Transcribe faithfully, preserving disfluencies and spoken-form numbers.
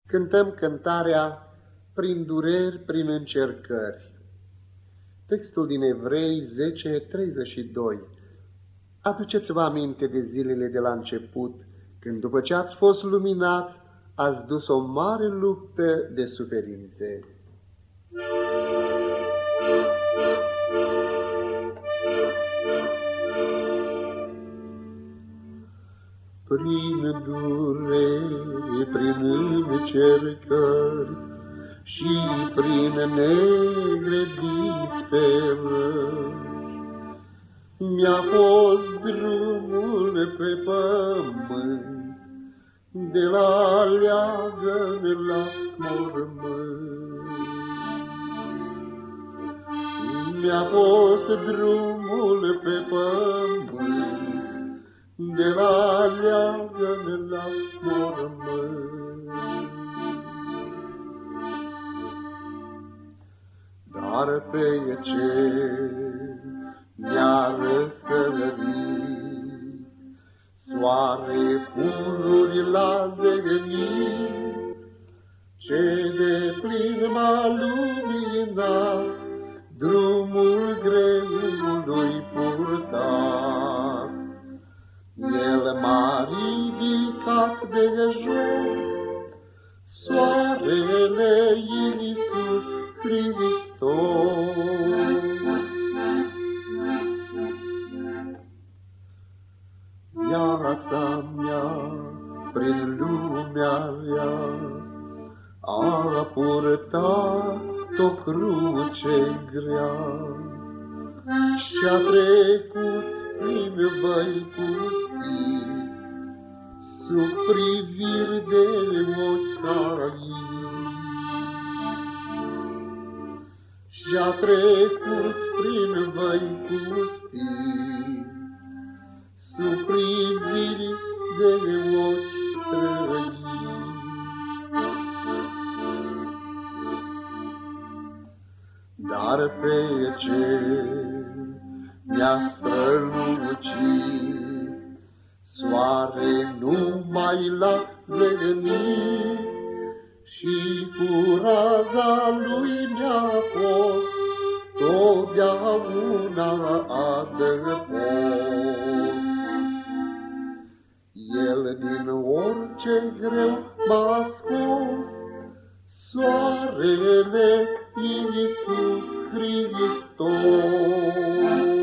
cântăm cântarea Prin dureri, prin încercări. Textul din Evrei zece, treizeci și doi. Aduceți-vă aminte de zilele de la început, când după ce ați fost luminați, ați dus o mare luptă de suferințe. Prin dureri, prin încercări și prin negre disperări, mi-a fost drumul pe pământ, de la leagăn la mormânt. Mi-a fost drumul pe pământ, de la leagăn la mormânt. Dar pe ce mi-a răsărit soare pururi la zevenit, ce de plin m-a luminat drumul greului purtat. El m-a ridicat de jos, soarele Iisus Hristos. Viața mea prin lumea rea a purtat o cruce grea și-a trecut prin văi pustii, sub priviri de ochi caii. Și-a trecut prin văi pustii, sub priviri de ochi străini. Dar pe ce mi-a strălucit soare numai la venit, și cu raza lui mi-a fost totdeauna adăpost. El din orice greu m-a scos, soarele Iisus Hristos.